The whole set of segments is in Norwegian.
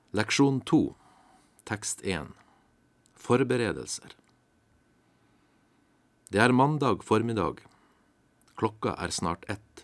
Leksjon 2, tekst 1. Forberedelser. Det er mandag formiddag. Klokka er snart 1.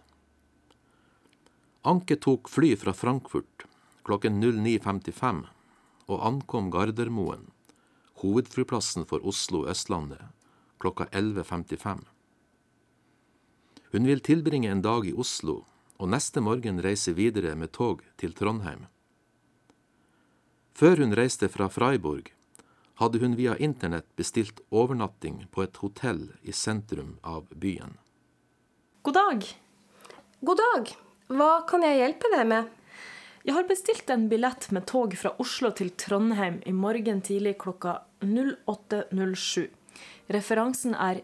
Anke tok fly fra Frankfurt klokken 09:55 og ankom Gardermoen, hovedflyplassen for Oslo-Østlandet, klokka 11:55. Hun vil tilbringe en dag i Oslo, og neste morgen reise videre med tog til Trondheim. Før hun reiste fra Freiburg, hadde hun via internett bestilt overnatting på et hotell i sentrum av byen. God dag. God dag. Hva kan jeg hjelpe deg med? Jeg har bestilt en billett med tog fra Oslo til Trondheim i morgen tidlig klokka 08:07. Referansen er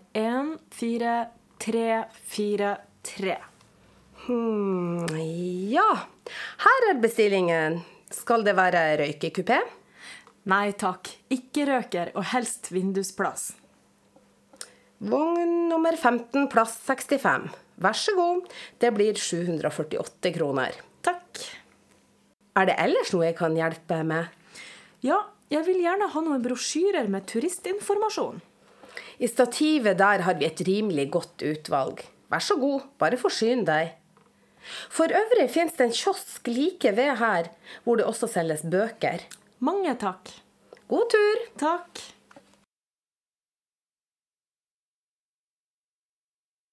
14343. Ja, her er bestillingen. Skal det være røykekupé? Nei takk, ikke røker og helst vindusplass. Vogn nummer 15, plass 65. Vær så god, det blir 748 kroner. Takk. Er det ellers noe jeg kan hjelpe med? Ja, jeg vil gjerne ha noen brosjyrer med turistinformasjon. I stativet der har vi et rimelig godt utvalg. Vær så god, bare forsyn deg. For øvrig finnes det en kiosk like ved her, hvor det også selges bøker. Mange takk. God tur! Takk.